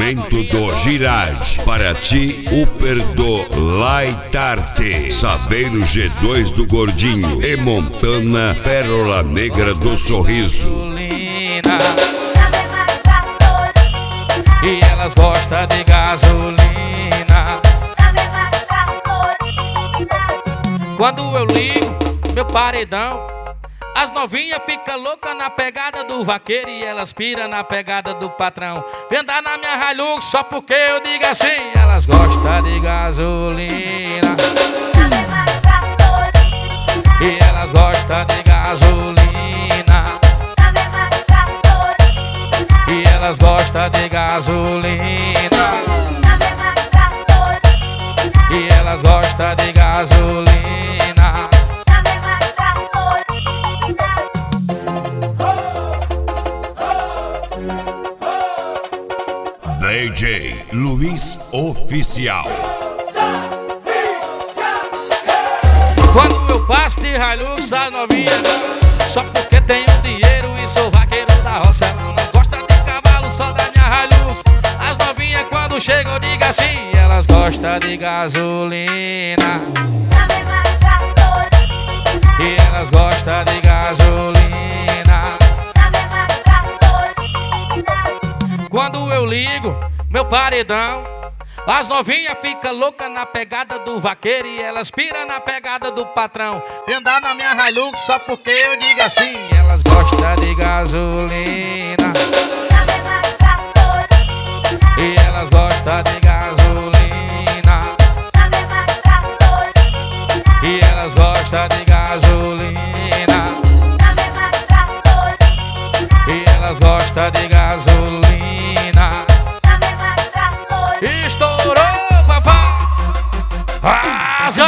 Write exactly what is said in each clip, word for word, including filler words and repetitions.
Oferecimento do Girard, para ti, Uper do Laitarte, Saveiro G dois do Gordinho e Montana Pérola Negra do Sorriso. E elas gostam de gasolina. Quando eu ligo meu paredão, as novinhas ficam loucas na pegada do vaqueiro e elas piram na pegada do patrão. Vem andar na minha Hilux só porque eu digo assim. Elas gostam de gasolina. E elas gostam de gasolina. E elas gostam de gasolina. E elas gostam de gasolina. D J Luiz Oficial. Quando eu passo de Hilux, as novinhas não, só porque tenho dinheiro e sou vaqueiro da roça. Ela não gosta de cavalo, só da minha Hilux. As novinhas quando chegam eu digo assim. Elas gostam de gasolina. E elas gostam de gasolina. Quando eu ligo meu paredão, as novinhas ficam loucas na pegada do vaqueiro e elas piram na pegada do patrão. Vem andar na minha Hilux só porque eu digo assim. Elas gostam de gasolina. E elas gostam de gasolina. E elas gostam de gasolina. E elas gostam de gasolina. Estourou, papai. Rasga.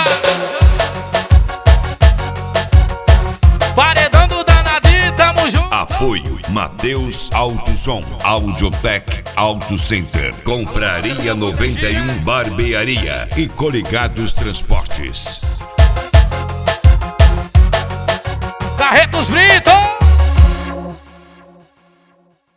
Paredão do danadinho, tamo junto. Apoio Mateus Autosom, Audiotech Auto Center, Confraria noventa e um Barbearia e Coligados Transportes. Carretos Brito.